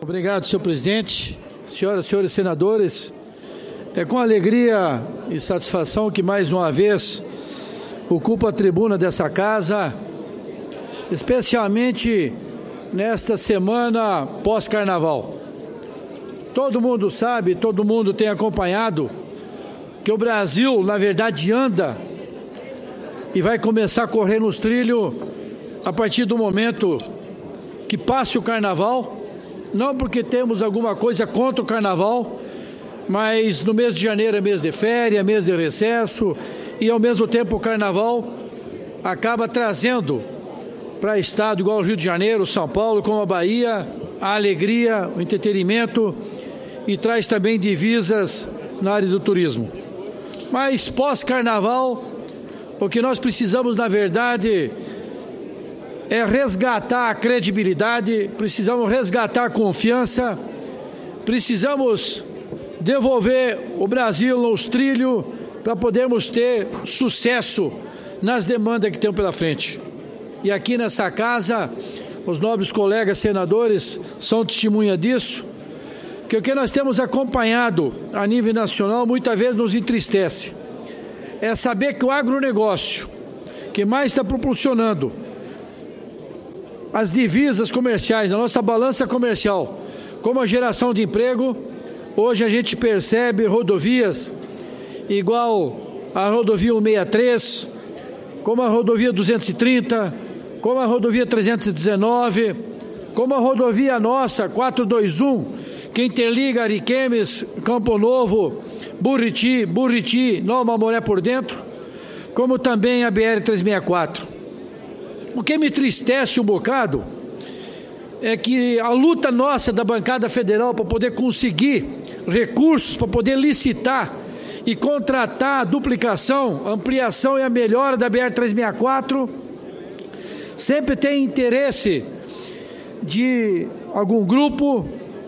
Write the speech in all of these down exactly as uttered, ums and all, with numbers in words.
Obrigado, senhor presidente, senhoras e senhores senadores. É com alegria e satisfação que mais uma vez ocupo a tribuna dessa casa, especialmente nesta semana pós-carnaval. Todo mundo sabe, todo mundo tem acompanhado que o Brasil, na verdade, anda e vai começar a correr nos trilhos a partir do momento que passe o carnaval. Não porque temos alguma coisa contra o carnaval, mas no mês de janeiro é mês de férias, mês de recesso, e ao mesmo tempo o carnaval acaba trazendo para estado igual o Rio de Janeiro, São Paulo, como a Bahia, a alegria, o entretenimento, e traz também divisas na área do turismo. Mas pós-carnaval, o que nós precisamos, na verdade, é resgatar a credibilidade, precisamos resgatar a confiança, precisamos devolver o Brasil nos trilhos para podermos ter sucesso nas demandas que temos pela frente. E aqui nessa casa, os nobres colegas senadores são testemunha disso, que o que nós temos acompanhado a nível nacional muitas vezes nos entristece. É saber que o agronegócio, que mais está proporcionando as divisas comerciais, a nossa balança comercial, como a geração de emprego, hoje a gente percebe rodovias igual a rodovia cento e sessenta e três, como a rodovia duzentos e trinta, como a rodovia trezentos e dezenove, como a rodovia nossa quatrocentos e vinte e um, que interliga Ariquemes, Campo Novo, Buriti, Buriti, Nova Mamoré por dentro, como também a B R trezentos e sessenta e quatro. O que me entristece um bocado é que a luta nossa da bancada federal para poder conseguir recursos, para poder licitar e contratar a duplicação, ampliação e a melhora da B R trezentos e sessenta e quatro, sempre tem interesse de algum grupo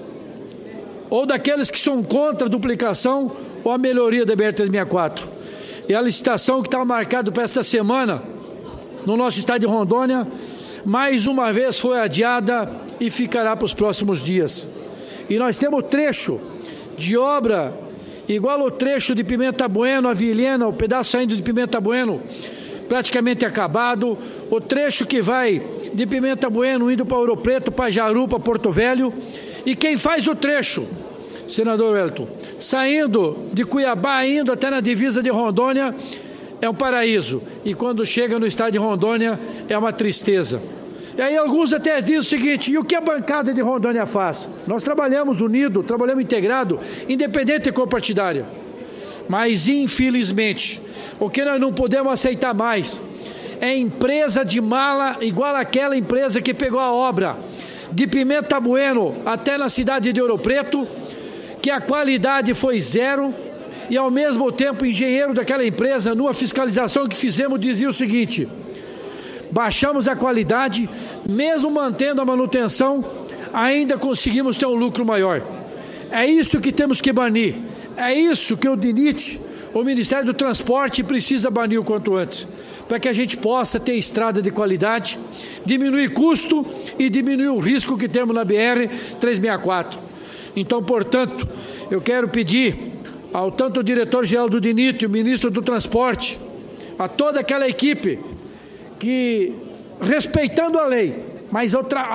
ou daqueles que são contra a duplicação ou a melhoria da B R trezentos e sessenta e quatro. E a licitação que está marcada para esta semana no nosso estado de Rondônia, mais uma vez foi adiada e ficará para os próximos dias. E nós temos trecho de obra, igual o trecho de Pimenta Bueno, a Vilhena, o pedaço saindo de Pimenta Bueno, praticamente acabado, o trecho que vai de Pimenta Bueno indo para Ouro Preto, para Jaru, para Porto Velho, e quem faz o trecho, senador Wellington, saindo de Cuiabá, indo até na divisa de Rondônia, é um paraíso, e quando chega no estado de Rondônia é uma tristeza. E aí alguns até dizem o seguinte: e o que a bancada de Rondônia faz? Nós trabalhamos unido, trabalhamos integrado, independente de cor partidária. Mas infelizmente, o que nós não podemos aceitar mais é empresa de mala igual àquela empresa que pegou a obra de Pimenta Bueno até na cidade de Ouro Preto, que a qualidade foi zero. E ao mesmo tempo o engenheiro daquela empresa, numa fiscalização que fizemos, dizia o seguinte: baixamos a qualidade, mesmo mantendo a manutenção, ainda conseguimos ter um lucro maior. É isso que temos que banir, é isso que o D N I T, o Ministério do Transporte, precisa banir o quanto antes, para que a gente possa ter estrada de qualidade, diminuir custo e diminuir o risco que temos na B R trezentos e sessenta e quatro. Então, portanto, eu quero pedir ao tanto o diretor-geral do D N I T, o ministro do Transporte, a toda aquela equipe que, respeitando a lei, mas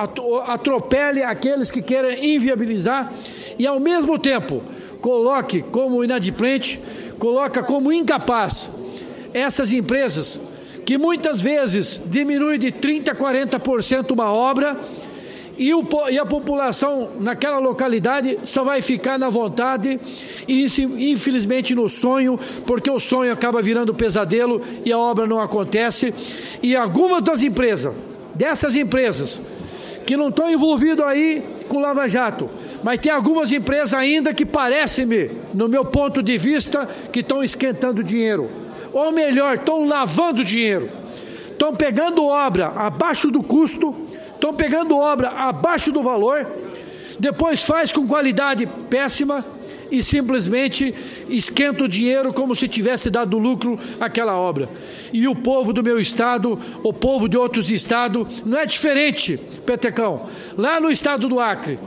atropele aqueles que querem inviabilizar e, ao mesmo tempo, coloque como inadimplente, coloca como incapaz essas empresas que muitas vezes diminuem de trinta por cento a quarenta por cento uma obra, E, o, e a população naquela localidade só vai ficar na vontade e infelizmente no sonho, porque o sonho acaba virando pesadelo e a obra não acontece. E algumas das empresas, dessas empresas, que não estão envolvidas aí com Lava Jato, mas tem algumas empresas ainda que parecem-me, no meu ponto de vista, que estão esquentando dinheiro, ou melhor, estão lavando dinheiro, estão pegando obra abaixo do custo, estão pegando obra abaixo do valor, depois faz com qualidade péssima e simplesmente esquenta o dinheiro como se tivesse dado lucro àquela obra. E o povo do meu estado, o povo de outros estados, não é diferente, Petecão. Lá no estado do Acre,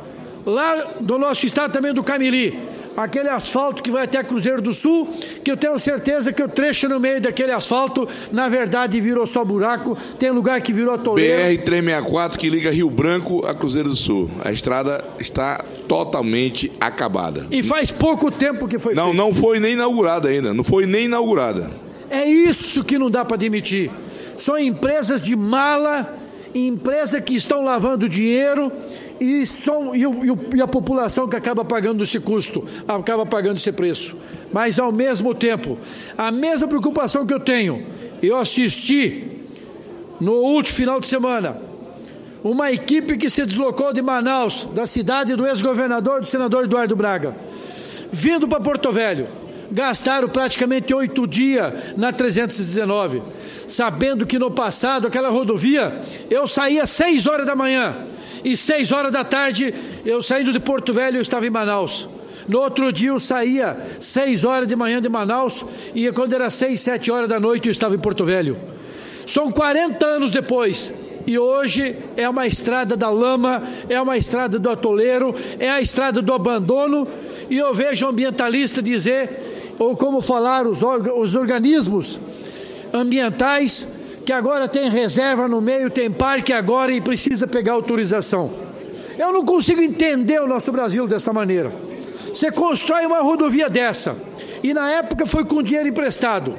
lá do nosso estado também do Camili, aquele asfalto que vai até Cruzeiro do Sul, que eu tenho certeza que o trecho no meio daquele asfalto, na verdade, virou só buraco, tem lugar que virou atoleiro. B R trezentos e sessenta e quatro que liga Rio Branco a Cruzeiro do Sul. A estrada está totalmente acabada. E faz pouco tempo que foi Não, feito. não foi nem inaugurada ainda, não foi nem inaugurada. É isso que não dá para admitir. São empresas de mala, empresas que estão lavando dinheiro e, são, e, o, e a população que acaba pagando esse custo, acaba pagando esse preço. Mas, ao mesmo tempo, a mesma preocupação que eu tenho, eu assisti no último final de semana uma equipe que se deslocou de Manaus, da cidade do ex-governador, do senador Eduardo Braga, vindo para Porto Velho. Gastaram praticamente oito dias na trezentos e dezenove, sabendo que no passado, aquela rodovia, eu saía às seis horas da manhã, e seis horas da tarde, eu saindo de Porto Velho, eu estava em Manaus. No outro dia eu saía seis horas de manhã de Manaus, e quando era seis, sete horas da noite eu estava em Porto Velho. São quarenta anos depois, e hoje é uma estrada da lama, é uma estrada do atoleiro, é a estrada do abandono, e eu vejo ambientalista dizer, ou como falar os, os organismos ambientais, que agora tem reserva no meio, tem parque agora e precisa pegar autorização. Eu não consigo entender o nosso Brasil dessa maneira. Você constrói uma rodovia dessa, e na época foi com dinheiro emprestado.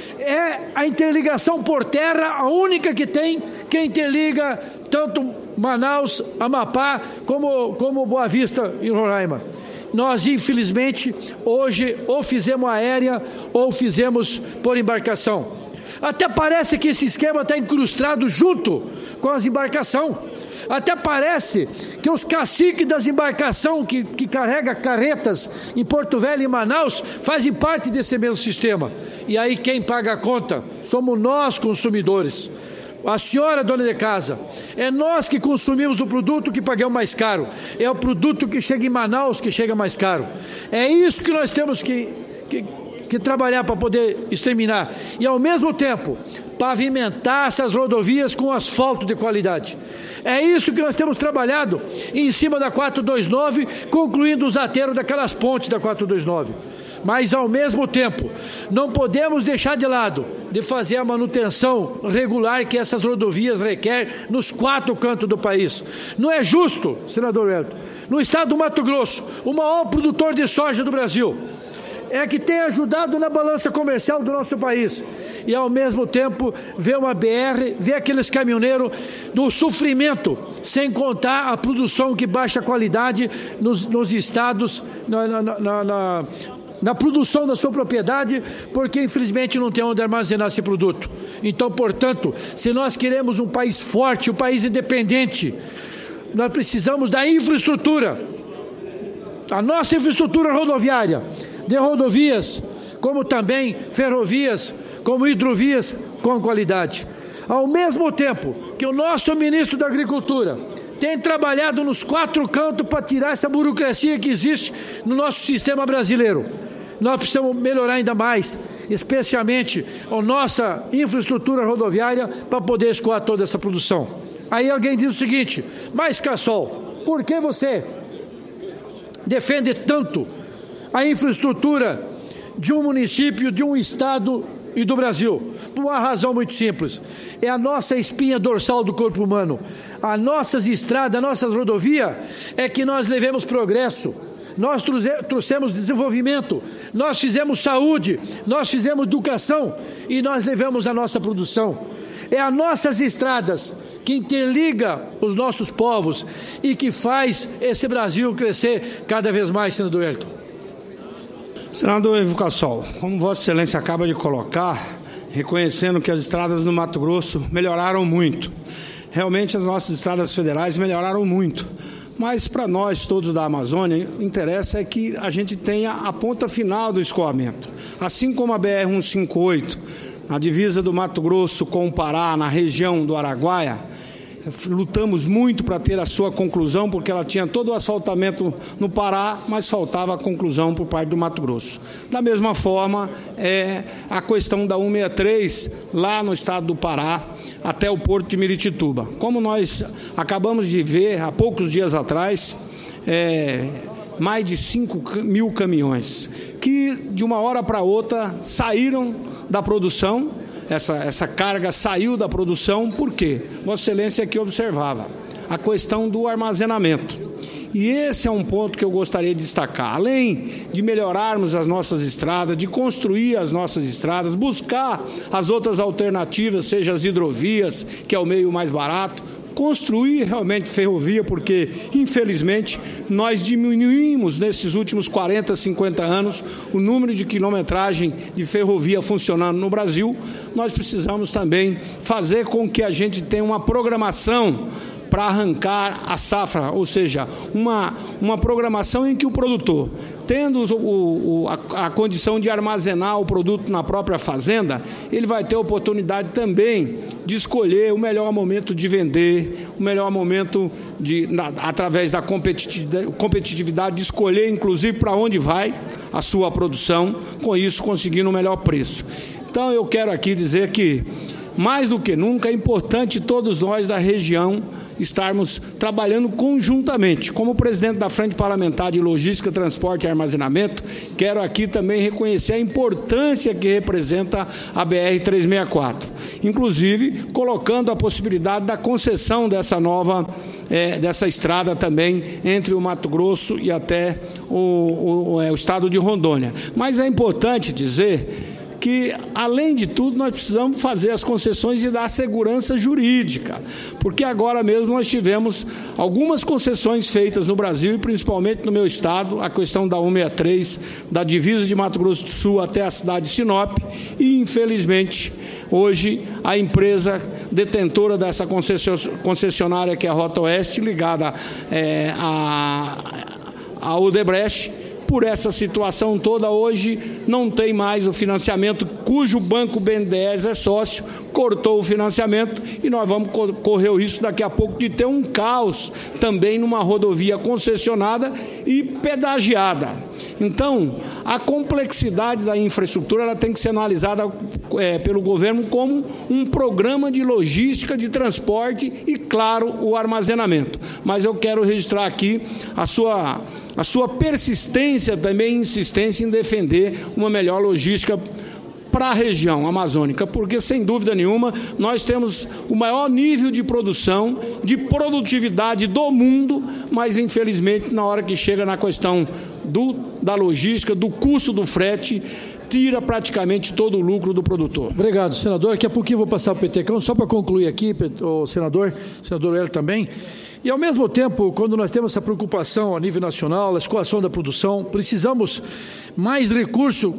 É a interligação por terra, a única que tem, que interliga tanto Manaus, Amapá, como, como Boa Vista e Roraima. Nós, infelizmente, hoje ou fizemos aérea ou fizemos por embarcação. Até parece que esse esquema está incrustado junto com as embarcações. Até parece que os caciques das embarcações que, que carregam carretas em Porto Velho e Manaus fazem parte desse mesmo sistema. E aí quem paga a conta somos nós, consumidores. A senhora dona de casa, é nós que consumimos o produto que pagamos mais caro. É o produto que chega em Manaus que chega mais caro. É isso que nós temos que, que, que trabalhar para poder exterminar. E ao mesmo tempo, pavimentar essas rodovias com asfalto de qualidade. É isso que nós temos trabalhado em cima da quatrocentos e vinte e nove, concluindo os ateiros daquelas pontes da quatrocentos e vinte e nove. Mas, ao mesmo tempo, não podemos deixar de lado de fazer a manutenção regular que essas rodovias requerem nos quatro cantos do país. Não é justo, senador Elton, no estado do Mato Grosso, o maior produtor de soja do Brasil, é que tem ajudado na balança comercial do nosso país, e ao mesmo tempo ver uma B R, ver aqueles caminhoneiros do sofrimento, sem contar a produção que baixa a qualidade nos, nos estados, na, na, na, na, na produção da sua propriedade, porque infelizmente não tem onde armazenar esse produto. Então, portanto, se nós queremos um país forte, um país independente, nós precisamos da infraestrutura, a nossa infraestrutura rodoviária, de rodovias, como também ferrovias, como hidrovias com qualidade. Ao mesmo tempo que o nosso ministro da Agricultura tem trabalhado nos quatro cantos para tirar essa burocracia que existe no nosso sistema brasileiro, nós precisamos melhorar ainda mais, especialmente a nossa infraestrutura rodoviária, para poder escoar toda essa produção. Aí alguém diz o seguinte: mas Cassol, por que você defende tanto a infraestrutura de um município, de um estado e do Brasil? Por uma razão muito simples: é a nossa espinha dorsal do corpo humano. As nossas estradas, as nossas rodovias, é que nós levemos progresso, nós trouxemos desenvolvimento, nós fizemos saúde, nós fizemos educação e nós levamos a nossa produção. É as nossas estradas que interliga os nossos povos e que faz esse Brasil crescer cada vez mais, senador Elton. Senador Ivo Cassol, como Vossa Excelência acaba de colocar, reconhecendo que as estradas no Mato Grosso melhoraram muito. Realmente as nossas estradas federais melhoraram muito. Mas para nós todos da Amazônia, o interesse é que a gente tenha a ponta final do escoamento. Assim como a B R cento e cinquenta e oito, na divisa do Mato Grosso com o Pará, na região do Araguaia, lutamos muito para ter a sua conclusão, porque ela tinha todo o asfaltamento no Pará, mas faltava a conclusão por parte do Mato Grosso. Da mesma forma, é a questão da cento e sessenta e três, lá no estado do Pará, até o porto de Miritituba. Como nós acabamos de ver há poucos dias atrás, é, mais de cinco mil caminhões, que de uma hora para outra saíram da produção. Essa, essa carga saiu da produção, por quê? Vossa Excelência aqui observava a questão do armazenamento. E esse é um ponto que eu gostaria de destacar. Além de melhorarmos as nossas estradas, de construir as nossas estradas, buscar as outras alternativas, seja as hidrovias, que é o meio mais barato, construir realmente ferrovia, porque, infelizmente, nós diminuímos nesses últimos quarenta, cinquenta anos o número de quilometragem de ferrovia funcionando no Brasil. Nós precisamos também fazer com que a gente tenha uma programação para arrancar a safra, ou seja, uma, uma programação em que o produtor, tendo o, o, a, a condição de armazenar o produto na própria fazenda, ele vai ter a oportunidade também de escolher o melhor momento de vender, o melhor momento, de, na, através da competitividade, competitividade, de escolher, inclusive, para onde vai a sua produção, com isso conseguindo o melhor preço. Então, eu quero aqui dizer que, mais do que nunca, é importante todos nós da região estarmos trabalhando conjuntamente. Como presidente da Frente Parlamentar de Logística, Transporte e Armazenamento, quero aqui também reconhecer a importância que representa a B R trezentos e sessenta e quatro, inclusive colocando a possibilidade da concessão dessa nova, é, dessa estrada também entre o Mato Grosso e até o, o, é, o estado de Rondônia. Mas é importante dizer que, além de tudo, nós precisamos fazer as concessões e dar segurança jurídica, porque agora mesmo nós tivemos algumas concessões feitas no Brasil e principalmente no meu estado, a questão da cento e sessenta e três, da divisa de Mato Grosso do Sul até a cidade de Sinop, e infelizmente hoje a empresa detentora dessa concessionária, que é a Rota Oeste, ligada é, a, a Odebrecht, por essa situação toda, hoje não tem mais o financiamento, cujo banco B N D E S é sócio, cortou o financiamento, e nós vamos correr o risco daqui a pouco de ter um caos também numa rodovia concessionada e pedagiada. Então, a complexidade da infraestrutura ela tem que ser analisada é, pelo governo como um programa de logística, de transporte e, claro, o armazenamento. Mas eu quero registrar aqui a sua... a sua persistência também e insistência em defender uma melhor logística para a região amazônica, porque, sem dúvida nenhuma, nós temos o maior nível de produção, de produtividade do mundo, mas, infelizmente, na hora que chega na questão do, da logística, do custo do frete, tira praticamente todo o lucro do produtor. Obrigado, senador. Daqui a pouquinho eu vou passar para o Petecão, só para concluir aqui, o senador, senador Hélio também. E, ao mesmo tempo, quando nós temos essa preocupação a nível nacional, a escoação da produção, precisamos mais recurso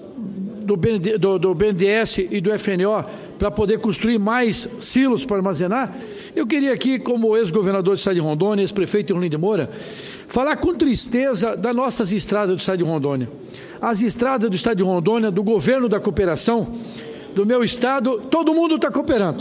do, do, do B N D E S e do F N O para poder construir mais silos para armazenar. Eu queria aqui, como ex-governador do estado de Rondônia, ex-prefeito Rolim de Moura, falar com tristeza das nossas estradas do estado de Rondônia. As estradas do estado de Rondônia, do governo da cooperação, do meu estado, todo mundo está cooperando.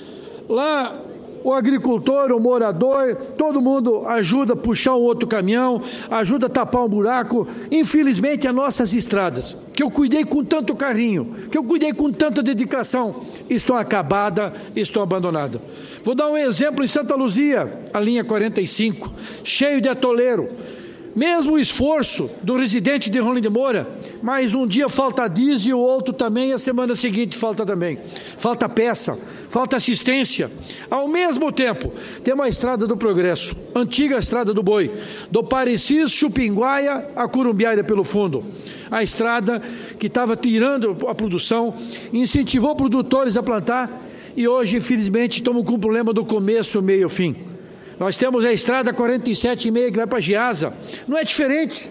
Lá, o agricultor, o morador, todo mundo ajuda a puxar um outro caminhão, ajuda a tapar um buraco. Infelizmente, as nossas estradas, que eu cuidei com tanto carinho, que eu cuidei com tanta dedicação, estão acabadas, estão abandonadas. Vou dar um exemplo em Santa Luzia, a linha quarenta e cinco, cheio de atoleiro. Mesmo o esforço do residente de Rolim de Moura, mas um dia falta diesel e o outro também, e a semana seguinte falta também. Falta peça, falta assistência. Ao mesmo tempo, tem uma estrada do Progresso, antiga estrada do Boi, do Parecis, Chupinguaia, a Curumbiaira pelo fundo. A estrada que estava tirando a produção, incentivou produtores a plantar, e hoje, infelizmente, estamos com um problema do começo, meio e fim. Nós temos a estrada quarenta e sete e meia que vai para Giasa. Não é diferente.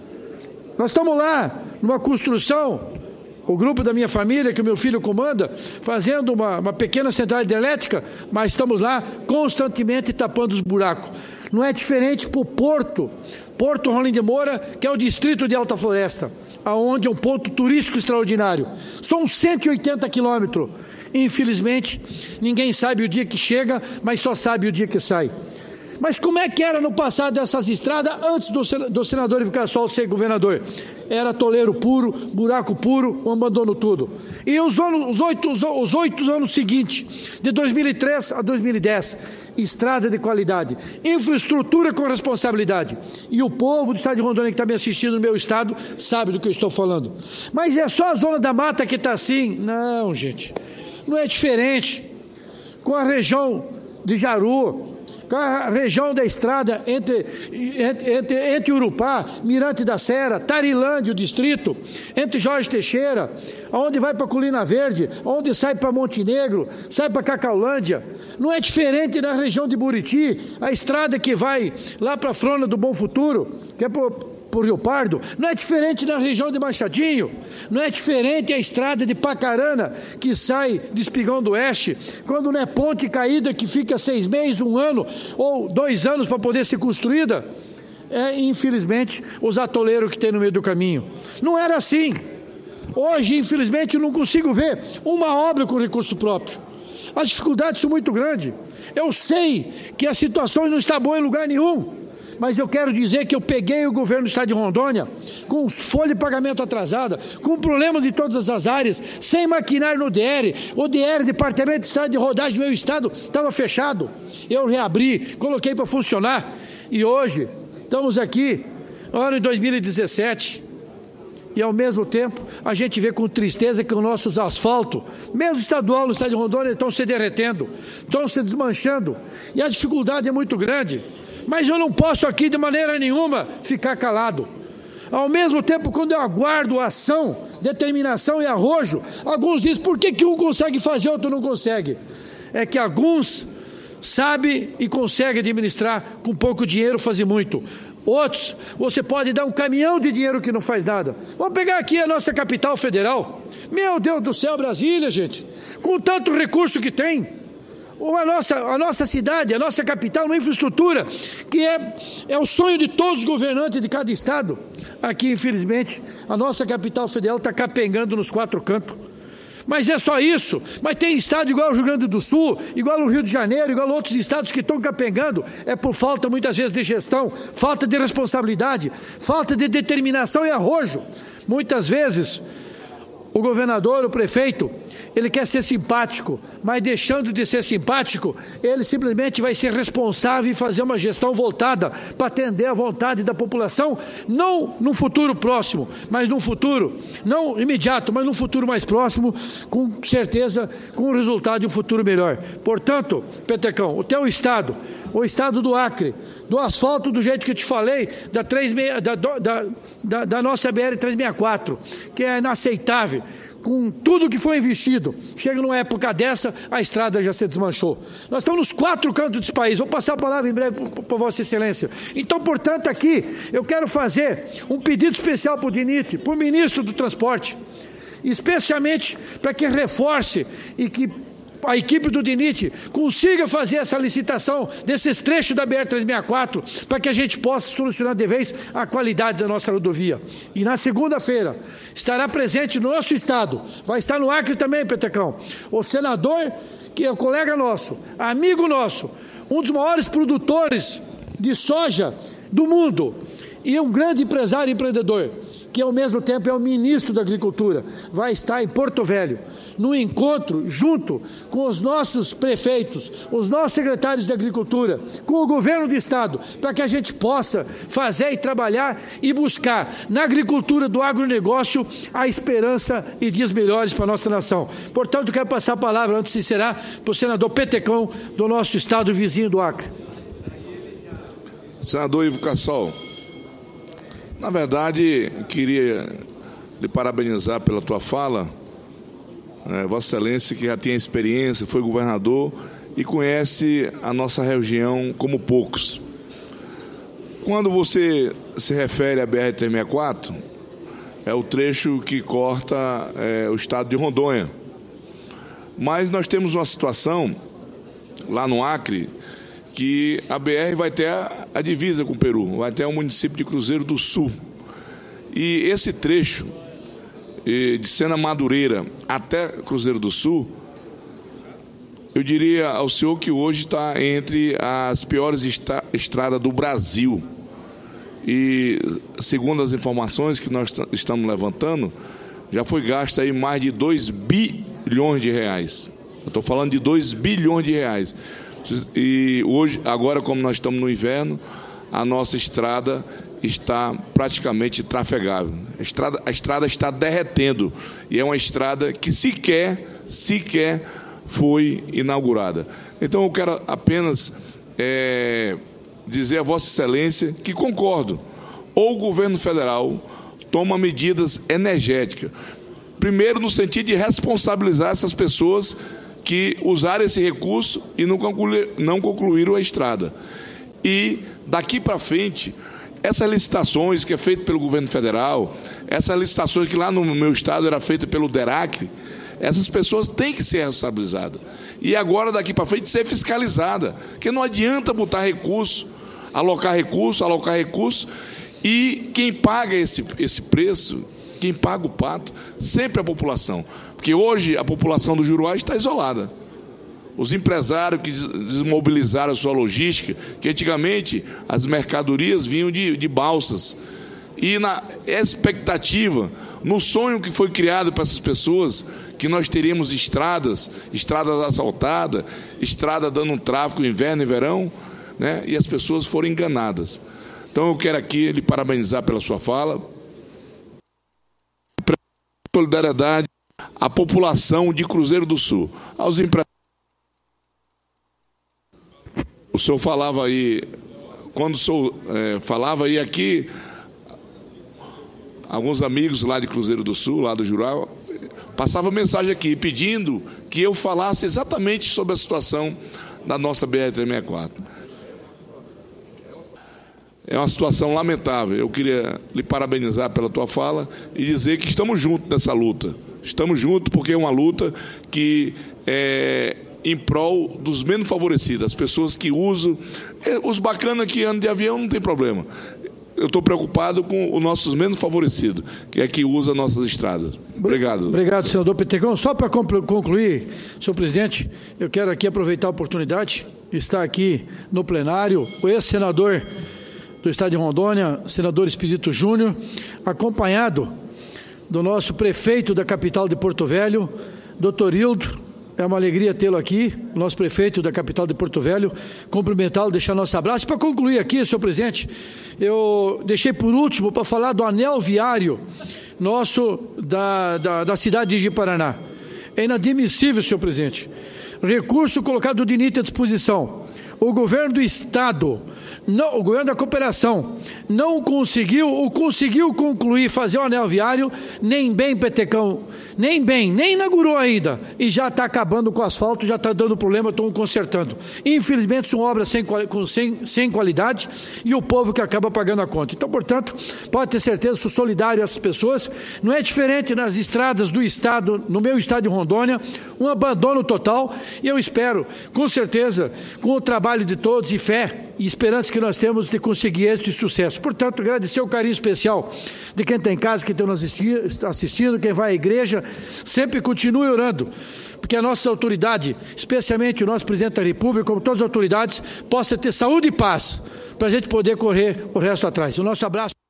Nós estamos lá, numa construção, o grupo da minha família, que o meu filho comanda, fazendo uma, uma pequena central hidrelétrica, mas estamos lá constantemente tapando os buracos. Não é diferente para o Porto, Porto Rolim de Moura, que é o distrito de Alta Floresta, aonde é um ponto turístico extraordinário. São cento e oitenta quilômetros. Infelizmente, ninguém sabe o dia que chega, mas só sabe o dia que sai. Mas como é que era no passado essas estradas antes do senador Ivocassol ser governador? Era toleiro puro, buraco puro, um abandono tudo. E os, anos, os, oito, os oito anos seguintes, de dois mil e três a dois mil e dez, estrada de qualidade, infraestrutura com responsabilidade. E o povo do estado de Rondônia que está me assistindo no meu estado sabe do que eu estou falando. Mas é só a zona da mata que está assim? Não, gente. Não é diferente. Com a região de Jaru, com a região da estrada entre, entre, entre, entre Urupá, Mirante da Serra, Tarilândia, o distrito, entre Jorge Teixeira, onde vai para Colina Verde, onde sai para Montenegro, sai para Cacaulândia. Não é diferente na região de Buriti, a estrada que vai lá para a Frona do Bom Futuro, que é por por Rio Pardo, não é diferente na região de Machadinho, não é diferente a estrada de Pacarana, que sai de Espigão do Oeste, quando não é ponte caída que fica seis meses, um ano, ou dois anos para poder ser construída, é infelizmente os atoleiros que tem no meio do caminho. Não era assim. Hoje, infelizmente, eu não consigo ver uma obra com recurso próprio. As dificuldades são muito grandes. Eu sei que a situação não está boa em lugar nenhum, mas eu quero dizer que eu peguei o governo do estado de Rondônia com folha de pagamento atrasada, com problema de todas as áreas, sem maquinário no D R. O D R, Departamento de Estrada de Rodagem do meu estado, estava fechado. Eu reabri, coloquei para funcionar. E hoje, estamos aqui, ano de dois mil e dezessete, e ao mesmo tempo, a gente vê com tristeza que os nossos asfaltos, mesmo estadual no estado de Rondônia, estão se derretendo, estão se desmanchando. E a dificuldade é muito grande. Mas eu não posso aqui de maneira nenhuma ficar calado. Ao mesmo tempo, quando eu aguardo ação, determinação e arrojo, alguns dizem, por que que um consegue fazer, outro não consegue? É que alguns sabem e conseguem administrar com pouco dinheiro, fazer muito. Outros, você pode dar um caminhão de dinheiro que não faz nada. Vamos pegar aqui a nossa capital federal. Meu Deus do céu, Brasília, gente, com tanto recurso que tem. A nossa, a nossa cidade, a nossa capital, uma infraestrutura que é, é o sonho de todos os governantes de cada estado. Aqui, infelizmente, a nossa capital federal está capengando nos quatro cantos. Mas é só isso. Mas tem estado igual o Rio Grande do Sul, igual o Rio de Janeiro, igual outros estados que estão capengando. É por falta, muitas vezes, de gestão, falta de responsabilidade, falta de determinação e arrojo. Muitas vezes, o governador, o prefeito, ele quer ser simpático, mas deixando de ser simpático, ele simplesmente vai ser responsável e fazer uma gestão voltada para atender a vontade da população, não no futuro próximo, mas num futuro, não imediato, mas num futuro mais próximo, com certeza, com o resultado de um futuro melhor. Portanto, Petecão, o teu estado, o estado do Acre, do asfalto do jeito que eu te falei, da, três, da, da, da, da nossa B R trezentos e sessenta e quatro, que é inaceitável, com tudo que foi investido, chega numa época dessa, a estrada já se desmanchou. Nós estamos nos quatro cantos desse país, vou passar a palavra em breve para Vossa Excelência. Então, portanto, aqui, eu quero fazer um pedido especial para o D N I T, para o ministro do Transporte, especialmente para que reforce e que a equipe do D N I T consiga fazer essa licitação desses trechos da B R trezentos e sessenta e quatro para que a gente possa solucionar de vez a qualidade da nossa rodovia. E na segunda-feira estará presente no nosso estado, vai estar no Acre também, Petecão, o senador, que é o colega nosso, amigo nosso, um dos maiores produtores de soja do mundo e um grande empresário e empreendedor, que ao mesmo tempo é o ministro da Agricultura, vai estar em Porto Velho, no encontro junto com os nossos prefeitos, os nossos secretários de Agricultura, com o governo do estado, para que a gente possa fazer e trabalhar e buscar na agricultura do agronegócio a esperança e dias melhores para a nossa nação. Portanto, quero passar a palavra, antes de encerrar, para o senador Petecão, do nosso estado vizinho do Acre. Senador Ivocassol, na verdade, queria lhe parabenizar pela tua fala, é, Vossa Excelência, que já tem experiência, foi governador e conhece a nossa região como poucos. Quando você se refere à B R trezentos e sessenta e quatro, é o trecho que corta é, o estado de Rondônia. Mas nós temos uma situação lá no Acre, que a B R vai ter a, a divisa com o Peru, vai ter o município de Cruzeiro do Sul. E esse trecho de Sena Madureira até Cruzeiro do Sul eu diria ao senhor que hoje está entre as piores estra- estradas do Brasil. E, segundo as informações que nós t- estamos levantando, já foi gasto aí mais de dois bilhões de reais. Eu estou falando de dois bilhões de reais. E hoje, agora, como nós estamos no inverno, a nossa estrada está praticamente trafegável. A estrada, a estrada está derretendo. E é uma estrada que sequer, sequer foi inaugurada. Então, eu quero apenas é, dizer a Vossa Excelência que concordo. Ou o governo federal toma medidas energéticas. Primeiro, no sentido de responsabilizar essas pessoas que usaram esse recurso e não, concluir, não concluíram a estrada. E, daqui para frente, essas licitações que é feita pelo governo federal, essas licitações que lá no meu estado era feita pelo DERACRE, essas pessoas têm que ser responsabilizadas. E agora, daqui para frente, ser fiscalizada. Porque não adianta botar recurso, alocar recurso, alocar recurso, e quem paga esse, esse preço, quem paga o pato, sempre a população. Porque hoje a população do Juruá está isolada. Os empresários que desmobilizaram a sua logística, que antigamente as mercadorias vinham de, de balsas. E na expectativa, no sonho que foi criado para essas pessoas, que nós teríamos estradas, estradas assaltadas, estrada dando um tráfego inverno e verão, né? E as pessoas foram enganadas. Então eu quero aqui lhe parabenizar pela sua fala. Solidariedade à população de Cruzeiro do Sul, aos empresários. O senhor falava aí, quando o senhor é, falava aí aqui, alguns amigos lá de Cruzeiro do Sul, lá do Juruá, passavam mensagem aqui pedindo que eu falasse exatamente sobre a situação da nossa B R trezentos e sessenta e quatro. É uma situação lamentável. Eu queria lhe parabenizar pela tua fala e dizer que estamos juntos nessa luta. Estamos juntos porque é uma luta que é em prol dos menos favorecidos, as pessoas que usam. Os bacanas que andam de avião não tem problema. Eu estou preocupado com os nossos menos favorecidos, que é que usa nossas estradas. Obrigado. Obrigado, senador Petecão. Só para concluir, senhor presidente, eu quero aqui aproveitar a oportunidade de estar aqui no plenário, o ex-senador do estado de Rondônia, senador Expedito Júnior, acompanhado do nosso prefeito da capital de Porto Velho, doutor Hildo. É uma alegria tê-lo aqui, nosso prefeito da capital de Porto Velho, cumprimentá-lo, deixar nosso abraço. Para concluir aqui, senhor presidente, eu deixei por último para falar do anel viário nosso da, da, da cidade de Ji-Paraná. É inadmissível, senhor presidente, recurso colocado de início à disposição. O governo do estado, não, o governo da cooperação, não conseguiu ou conseguiu concluir, fazer o anel viário, nem bem, Petecão, nem bem, nem inaugurou ainda, e já está acabando com o asfalto, já está dando problema, estão consertando. Infelizmente, são obras sem, sem, sem qualidade e o povo que acaba pagando a conta. Então, portanto, pode ter certeza, sou solidário a essas pessoas. Não é diferente nas estradas do estado, no meu estado de Rondônia, um abandono total, e eu espero, com certeza, com o trabalho de todos e fé e esperança que nós temos de conseguir êxito e sucesso. Portanto, agradecer o carinho especial de quem está em casa, quem está assistindo, quem vai à igreja, sempre continue orando, porque a nossa autoridade, especialmente o nosso presidente da República, como todas as autoridades, possa ter saúde e paz, para a gente poder correr o resto atrás. O nosso abraço.